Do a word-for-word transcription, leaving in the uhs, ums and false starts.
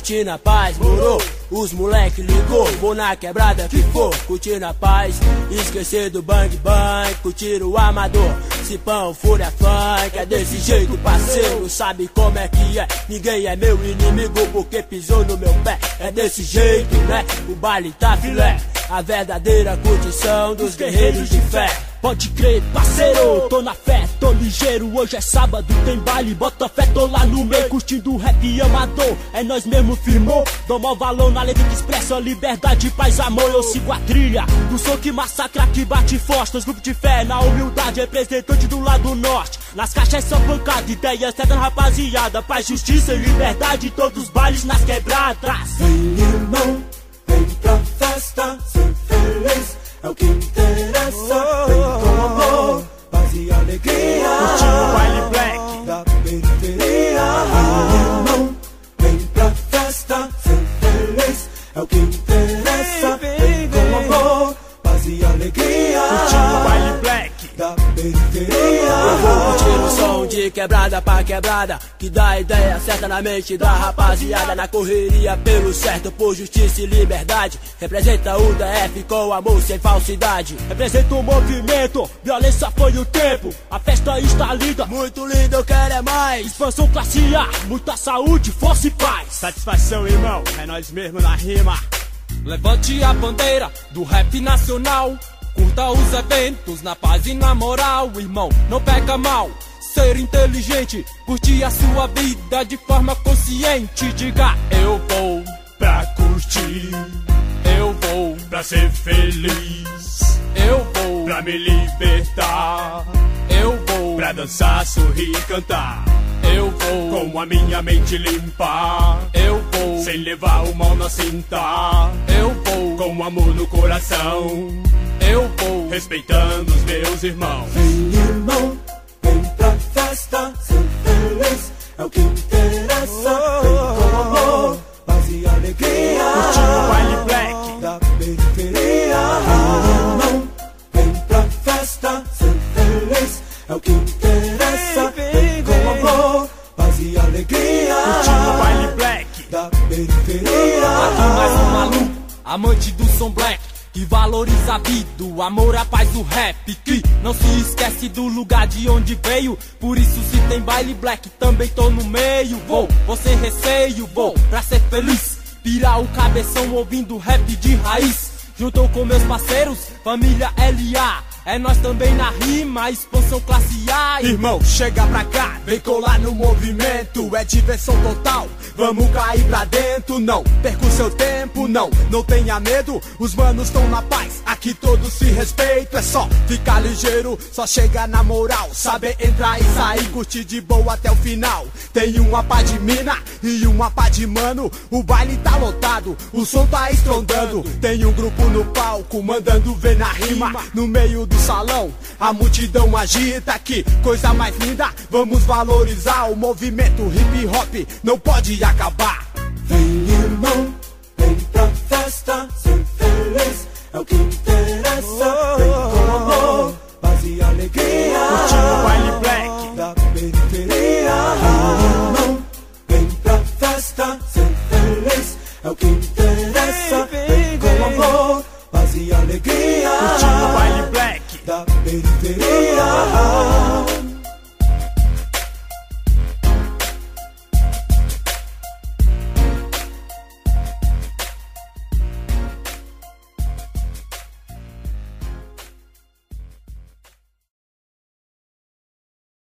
curtindo a paz, morou. Os moleque ligou, vou na quebrada que for, curtindo a paz. Esquecer do bang bang, curtir o amador. Cipão, fúria funk, é desse jeito parceiro. Sabe como é que é, ninguém é meu inimigo porque pisou no meu pé. É desse jeito, né, o baile tá filé. A verdadeira curtição dos guerreiros de fé. Pode crer, parceiro, tô na fé, tô ligeiro. Hoje é sábado, tem baile, bota fé, tô lá no meio. Curtindo rap amador, é nós mesmo firmou. Dou maior valor na letra que expressa liberdade, paz, amor. Eu sigo a trilha do som que massacra, que bate forte. Os grupos de fé, na humildade, representante do lado norte. Nas caixas só pancada, ideias certas, rapaziada. Paz, justiça e liberdade, todos os bailes nas quebradas. Vem, irmão, vem pra festa, ser feliz é o que interessa. Vem com amor, paz e alegria. Curtindo o baile black da periferia. Vem, irmão, vem pra festa, ser feliz é o que interessa. Vem com amor, paz e alegria. Curtindo o baile black da periferia. Eu vou curtir o som de quebrada pra quebrada, que dá a ideia certa na mente da rapaziada. Na correria pelo certo, por justiça e liberdade. Representa o D F com amor sem falsidade. Representa o movimento, violência foi o tempo. A festa está linda, muito linda, eu quero é mais. Expansão classe A, muita saúde, força e paz. Satisfação, irmão, é nós mesmo na rima. Levante a bandeira do rap nacional. Curta os eventos na paz e na moral, irmão, não peca mal. Ser inteligente, curtir a sua vida de forma consciente. Diga, eu vou pra curtir, eu vou pra ser feliz, eu vou pra me libertar, eu vou pra dançar, sorrir e cantar. Eu vou com a minha mente limpa, eu vou sem levar o mal na cinta. Eu vou com amor no coração, eu vou respeitando os meus irmãos. Vem, irmão, vem pra festa, ser feliz é o que interessa. Vem com amor, paz e alegria. Curtindo o baile black da periferia. Vem, irmão, vem pra festa, ser feliz é o que interessa. Vem com amor, paz e alegria. Curtindo o baile black da periferia. Aqui mais um maluco, amante do som black, que valoriza a vida, o amor, a paz do rap, que não se esquece do lugar de onde veio. Por isso se tem baile black, também tô no meio. Vou, vou sem receio, vou pra ser feliz, pirar o cabeção ouvindo rap de raiz. Juntou com meus parceiros, família L A, é nós também na rima, expansão classe A. Irmão, chega pra cá, vem colar no movimento, é diversão total, vamos cair pra dentro. Não perca o seu tempo, não, não tenha medo, os manos estão na paz, aqui todos se respeitam. É só ficar ligeiro, só chega na moral, saber entrar e sair, curtir de boa até o final. Tem uma pá de mina e uma pá de mano, o baile tá lotado, o som tá estrondando. Tem um grupo no palco, mandando ver na rima, no meio do salão, a multidão agita, que coisa mais linda. Vamos valorizar o movimento hip hop, não pode acabar. Vem, irmão, vem pra festa, ser feliz é o que interessa. Vem com amor, paz e alegria. Curtindo o baile black da periferia. Vem, irmão, vem pra festa, ser feliz é o que interessa. Vem com amor, paz e alegria. Curtindo o baile black da periferia.